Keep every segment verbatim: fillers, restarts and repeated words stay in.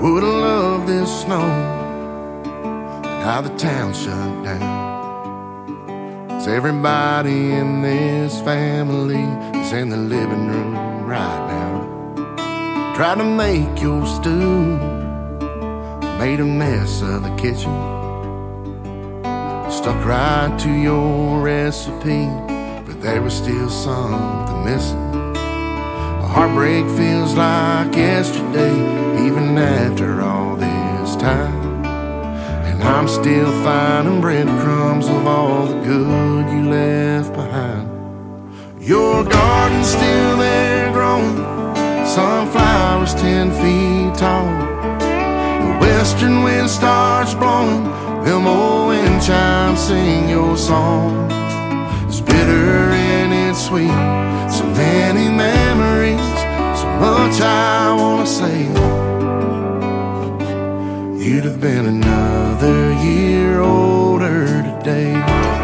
Would have loved this snow. How the town shut down. 'Cause everybody in this family is in the living room right now. Tried to make your stew, made a mess of the kitchen. Stuck right to your recipe, but there was still something missing. A heartbreak feels like yesterday, even after all this time. And I'm still finding breadcrumbs of all the good you left behind. Your garden's still there growing, sunflowers ten feet tall. The western wind starts blowing, them old wind chimes sing your song. It's bitter and it's sweet, so many memories, so much I wanna say. You'd have been another year older today.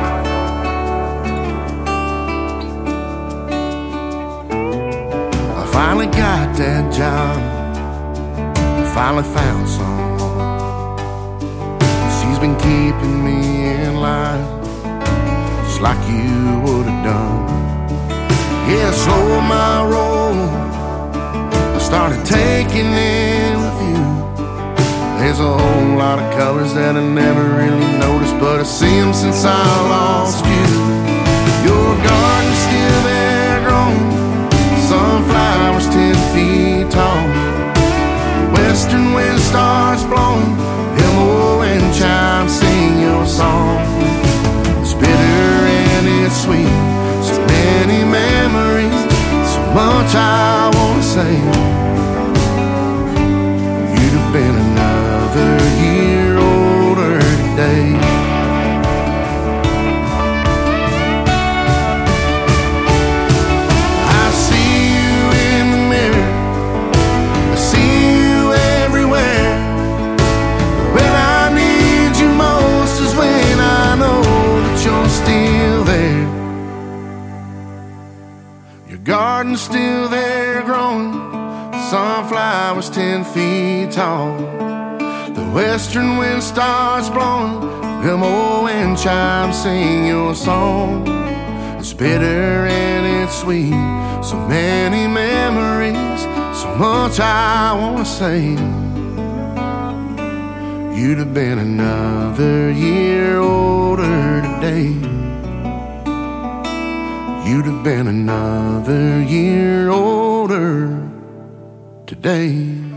I finally got that job, I finally found someone. She's been keeping me in line, just like you would have done. Yeah, slow my roll, I started taking in the view. There's a whole lot of colors that I never really noticed, but I see them since I lost you. Your garden's still there growing, sunflowers ten feet tall. Western wind starts blowing, them old wind chimes sing your song. It's bitter and it's sweet, so many memories, so much I wanna say. You'd have been another year older today. I see you in the mirror, I see you everywhere. When I need you most is when I know that you're still there. Your garden's still there growing, sunflowers ten feet tall. The western wind starts blowing, them old wind chimes sing your song. It's bitter and it's sweet, so many memories, so much I wanna say. You'd have been another year older today. You'd have been another year older today.